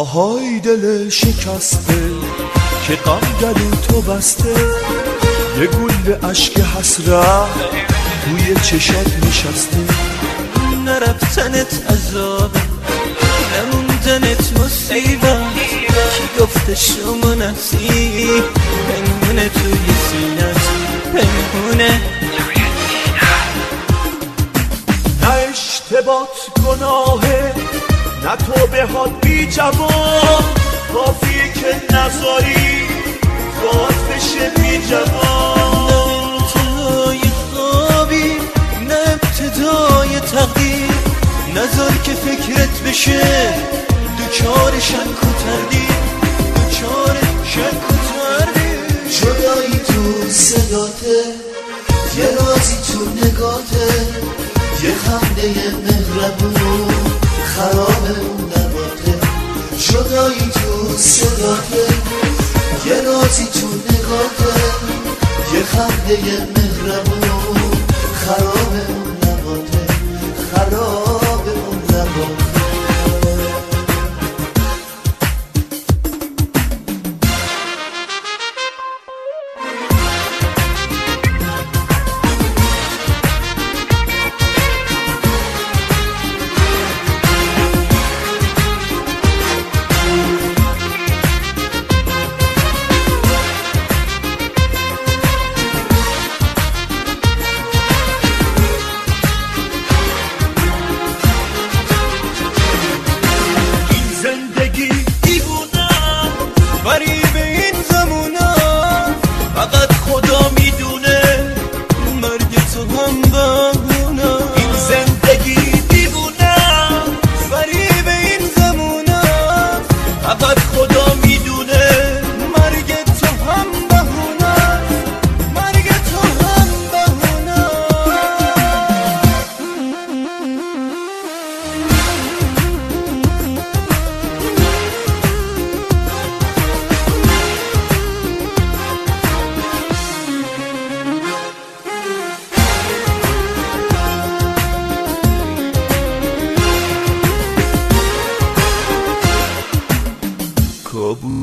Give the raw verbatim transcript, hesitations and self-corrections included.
آهای دل شکسته که غم گلو تو بسته، یه گل عشق حسرت توی چشات نشسته. نرفتنت عذابه، نموندنت مصیبت، کی گفته شما نفسی پنهونه توی سینت پنهونه. نه اشتباهت گناهه، نه تو به حال بی جوان، کافیه که نذاری خواهد بشه بی جوان. نه ابتدای خوابی، نه ابتدای تقدیر، نذار که فکرت بشه دوچار شک و تردید، دوچار شک و تردید. جدایی تو صداته، یه رازی تو نگاته، یه خنده مهربون خراب اون نباته. جدایی تو صداته، یه رازی تو نگاته، یه خنده مهربون خراب اون نباته، خراب اون نباته. غریب این زمونا فقط خدا میدونه، مرگ تو هم بهونه. این زندگی دیوونه، غریب این زمونا فقط خدا میدونه، مرگ تو هم بهونه، مرگ تو هم بهونه. کابوس